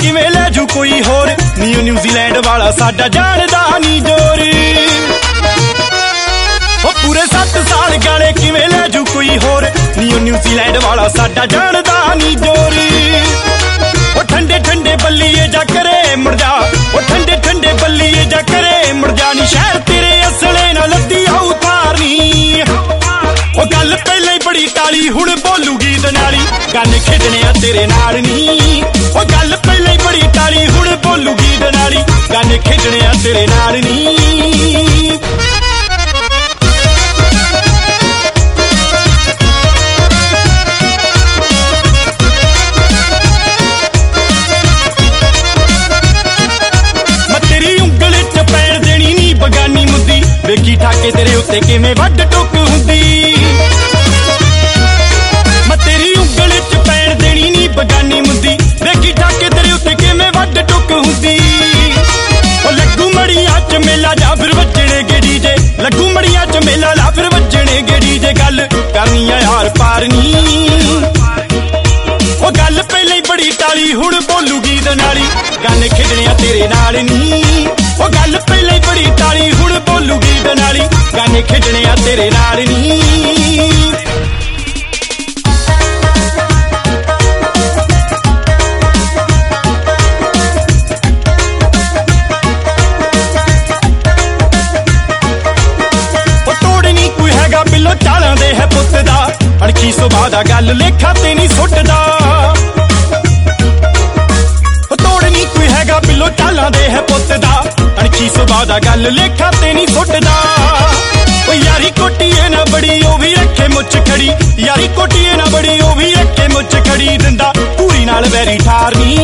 किवें लै जू कोई होर, न्यूजीलैंड वाला साडा जानदा नी जोर। पूरे 7 साल गाले किवें लै जू कोई होर, न्यूजीलैंड वाला साडा जानदा नी जोर। ठंडे ठंडे बल्लीए जा करे मुड़ जा, ठंडे ठंडे बल्लीए जा करे मुड़ जा नी, शहर तेरे असले ना लद्दी आऊ तारनी। गल पहले ही बड़ी टाली हुण बोलूगी दनाली, गाने खेडने आ तेरे नाल नी। गल पहले ही बड़ी टाली हुण बोलूगी दनाली, गाने खेडने आ तेरे नाल नी। बगानी मुद्दी वेखी ठाके तेरे उत्ते किवें वड्ड टुक हुंदी, मैं तेरी उंगल च पैण देनी नी बगानी मुद्दी, वेखी ठाके तेरे उत्ते किवें वड्ड टुक हुंदी। लगू मड़िया च मेला जा फिर वजणे गे डीजे, लगू मड़िया च मेला ला फिर वजणे गे डीजे, गल करनी आ यार पार नी। गल पहले ही बड़ी टाली हुण बोलूगी दनाली, गाने खेडने आ तेरे नाल नी। गल पहले ही बड़ी टाली हुण बोलूगी दनाली, गाने खेडने आ तेरे नाल नी। तोड़नी कोई हैगा बिलो चालां दे है पुत्त दा, अणखी सुभा दा गल लेखा ते नहीं सुटदा। तोड़नी कोई हैगा बिलो चालां दे है पुत्त दा, अणखी सुभा दा गल लेखा ते नहीं सुटदा। यारी कोटिए ना बड़ी ओ भी रखे मुछ खड़ी, यारी कोटिए ना बड़ी ओ भी रखे मुछ खड़ी, दिंदा पूरी नाल वैरी ठारनी।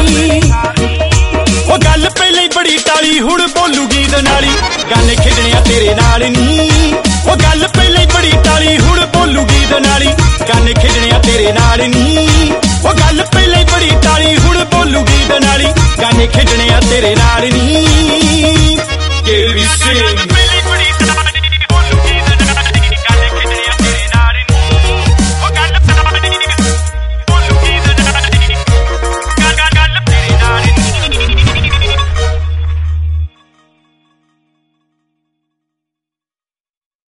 गल पहले ही बड़ी टाली हुण बोलूगी दनाली, गाने खेडने आ तेरे नाल नी। गल पहले ही बड़ी टाली हुण बोलूगी दनाली, गाने खेडने आ तेरे नाल नी। गल पहले ही बड़ी टाली हुण बोलूगी दनाली, गाने खेडने आ तेरे नाल नी।